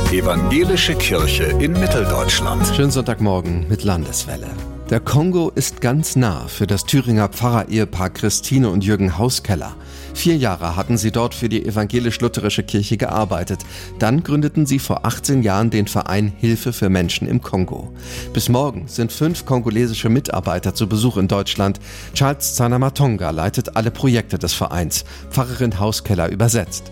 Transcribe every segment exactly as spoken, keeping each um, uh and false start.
Evangelische Kirche in Mitteldeutschland. Schönen Sonntagmorgen mit Landeswelle. Der Kongo ist ganz nah für das Thüringer Pfarrer-Ehepaar Christine und Jürgen Hauskeller. Vier Jahre hatten sie dort für die evangelisch-lutherische Kirche gearbeitet. Dann gründeten sie vor achtzehn Jahren den Verein Hilfe für Menschen im Kongo. Bis morgen sind fünf kongolesische Mitarbeiter zu Besuch in Deutschland. Charles Zanamatonga leitet alle Projekte des Vereins. Pfarrerin Hauskeller übersetzt.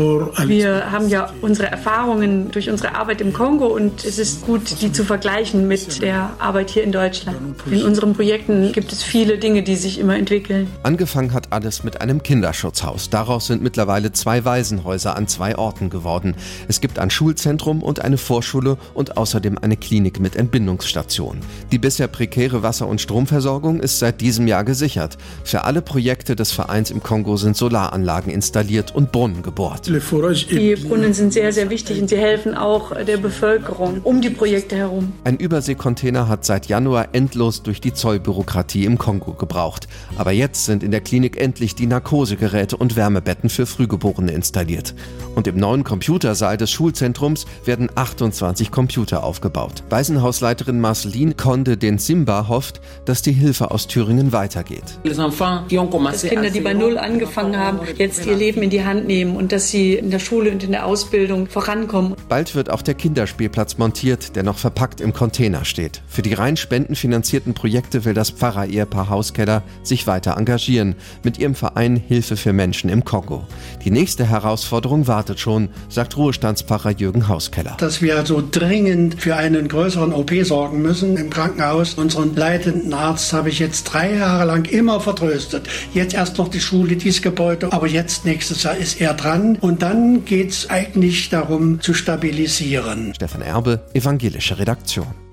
Wir haben ja unsere Erfahrungen durch unsere Arbeit im Kongo und es ist gut, die zu vergleichen mit der Arbeit hier in Deutschland. In unseren Projekten gibt es viele Dinge, die sich immer entwickeln. Angefangen hat alles mit einem Kinderschutzhaus. Daraus sind mittlerweile zwei Waisenhäuser an zwei Orten geworden. Es gibt ein Schulzentrum und eine Vorschule und außerdem eine Klinik mit Entbindungsstation. Die bisher prekäre Wasser- und Stromversorgung ist seit diesem Jahr gesichert. Für alle Projekte des Vereins im Kongo sind Solaranlagen installiert und Brunnen gebohrt. Die Brunnen sind sehr, sehr wichtig und sie helfen auch der Bevölkerung um die Projekte herum. Ein Überseekontainer hat seit Januar endlos durch die Zollbürokratie im Kongo gebraucht. Aber jetzt sind in der Klinik endlich die Narkosegeräte und Wärmebetten für Frühgeborene installiert. Und im neuen Computersaal des Schulzentrums werden achtundzwanzig Computer aufgebaut. Waisenhausleiterin Marceline Conde den Simba hofft, dass die Hilfe aus Thüringen weitergeht. Dass Kinder, die bei Null angefangen haben, jetzt ihr Leben in die Hand nehmen und dass sie in der Schule und in der Ausbildung vorankommen. Bald wird auch der Kinderspielplatz montiert, der noch verpackt im Container steht. Für die rein spendenfinanzierten Projekte will das Pfarrer-Ehepaar Hauskeller sich weiter engagieren mit ihrem Verein Hilfe für Menschen im Kongo. Die nächste Herausforderung wartet schon, sagt Ruhestandspfarrer Jürgen Hauskeller. Dass wir so dringend für einen größeren O P sorgen müssen im Krankenhaus. Unseren leitenden Arzt habe ich jetzt drei Jahre lang immer vertröstet. Jetzt erst noch die Schule, dieses Gebäude, aber jetzt nächstes Jahr ist er dran. Und dann geht es eigentlich darum zu stabilisieren. Stefan Erbe, Evangelische Redaktion.